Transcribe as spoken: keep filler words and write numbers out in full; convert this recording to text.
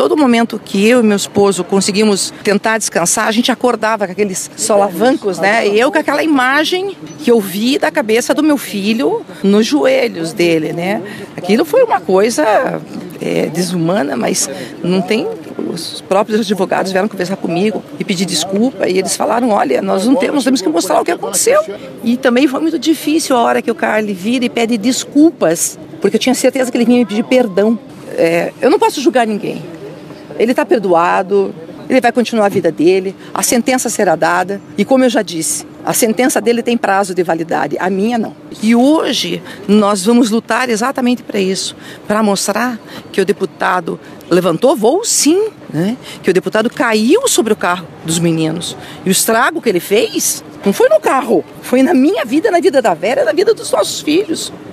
todo momento que eu e meu esposo conseguimos tentar descansar, a gente acordava com aqueles solavancos, né? E eu com aquela imagem que eu vi da cabeça do meu filho nos joelhos dele, né? Aquilo foi uma coisa é, desumana, mas não tem... Os próprios advogados vieram conversar comigo e pedir desculpa, e eles falaram, olha, nós não temos, temos que mostrar o que aconteceu. E também foi muito difícil a hora que o Carly vira e pede desculpas, porque eu tinha certeza que ele vinha me pedir perdão. É, eu não posso julgar ninguém. Ele está perdoado, ele vai continuar a vida dele, a sentença será dada, e como eu já disse, a sentença dele tem prazo de validade, a minha não. E hoje nós vamos lutar exatamente para isso, para mostrar que o deputado levantou voo sim, né? Que o deputado caiu sobre o carro dos meninos. E o estrago que ele fez não foi no carro, foi na minha vida, na vida da Vera, na vida dos nossos filhos.